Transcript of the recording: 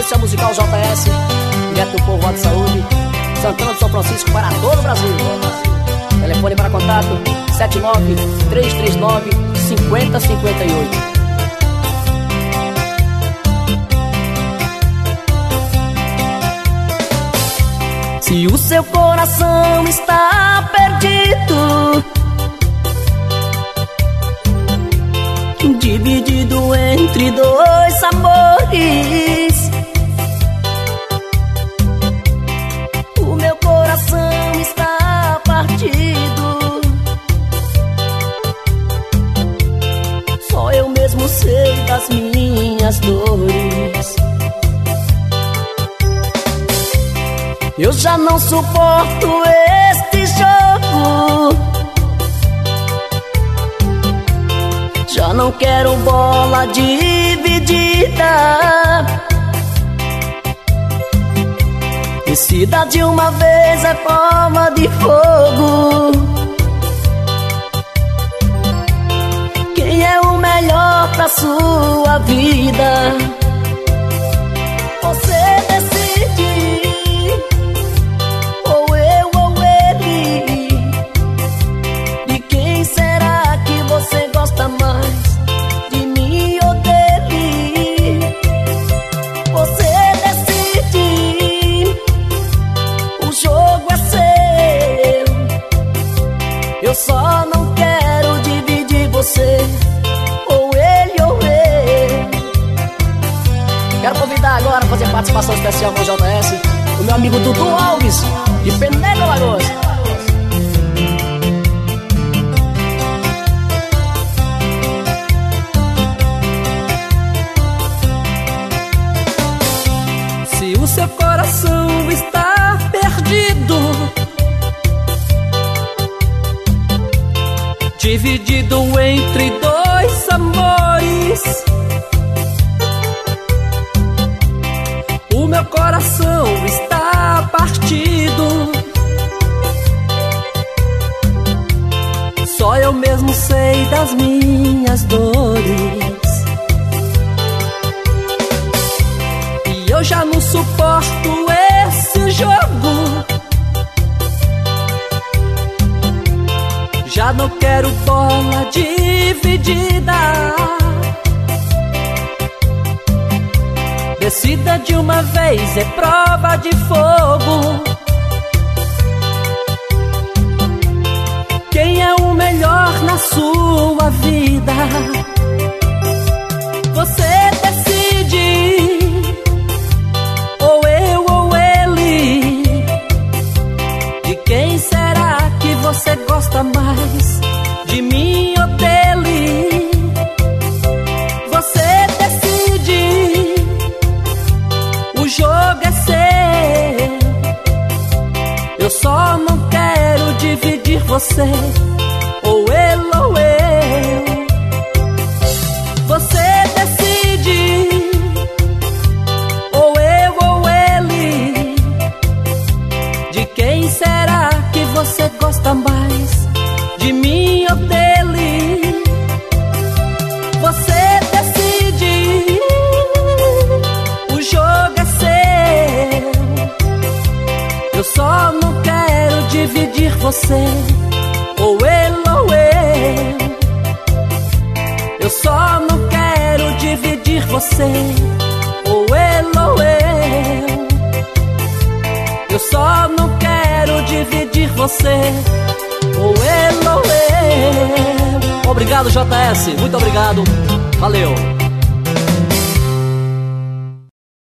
especial musical JS, direto do Povoado de Saúde, Santana do São Francisco, para todo o Brasil. Telefone para contato 79-339-5058. Se o seu coração está perdido, dividido entre dois amores, o meu coração está partido. Só eu mesmo sei das minhas dores. Eu já não suporto este jogo, já não quero bola dividida. Decida de uma vez, é prova de fogo. Quem é o melhor pra sua vida? Você decide. Só não quero dividir você, ou ele ou eu. Quero convidar agora a fazer participação especial com o JS, o meu amigo Dudu Alves, de Penedo, Alagoas. Se o seu coração está perdido, dividido entre dois amores, o meu coração está partido. Só eu mesmo sei das minhas dores, e eu já não suporto esse jogo. Já não quero bola dividida. Decida de uma vez, é prova de fogo. Quem é o melhor na sua vida? Você decide, ou eu ou ele. De quem será que você gosta mais, de mim ou dele? Você decide, o jogo é seu. Eu só não quero dividir você, ou ele ou eu. Você decide, ou eu ou ele. De quem será que você gosta mais, de mim ou dele? Você decide, o jogo é seu. Eu só não quero dividir você, ou ele ou eu. Eu só não quero dividir você, ou ele ou eu. Eu só não quero dividir você, ou ele ou eu. Obrigado, JS, muito obrigado, valeu.